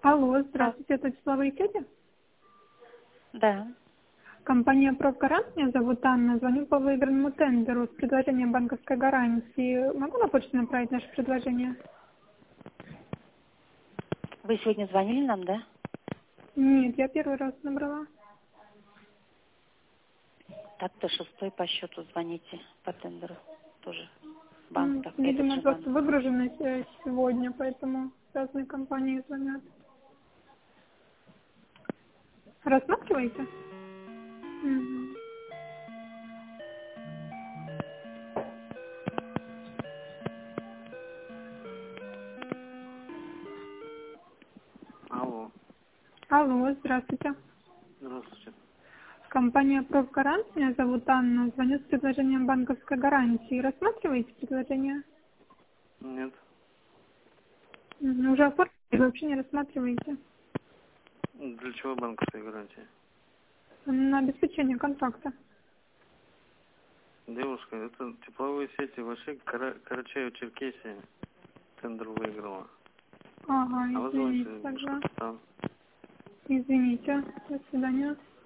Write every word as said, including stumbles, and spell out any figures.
Алло, А, здравствуйте, это числовые сети? да. Компания «Профгарант», меня зовут Анна, звоню по выигранному тендеру с предложением банковской гарантии. Могу на почту направить наше предложение? Вы сегодня звонили нам, да? Нет, я первый раз набрала. Так-то шестой по счету звоните по тендеру. Тоже банк, М, так, этот Видимо, же просто банк. выгружены э, сегодня, поэтому разные компании звонят. Рассматриваете? Мгм. Алло, Алло, здравствуйте. здравствуйте. Компания «Профгарант», меня зовут Анна, звоню с предложением банковской гарантии. Рассматриваете предложение? Нет. Мгм. Уже оформили, или вообще не рассматриваете? Для чего банковская гарантия? На обеспечение контракта. Девушка, это тепловые сети вообще Кара- Карачаево-Черкесия тендер выиграла. Ага, А вы извините звоните тогда. Башкортостан. Извините. До свидания.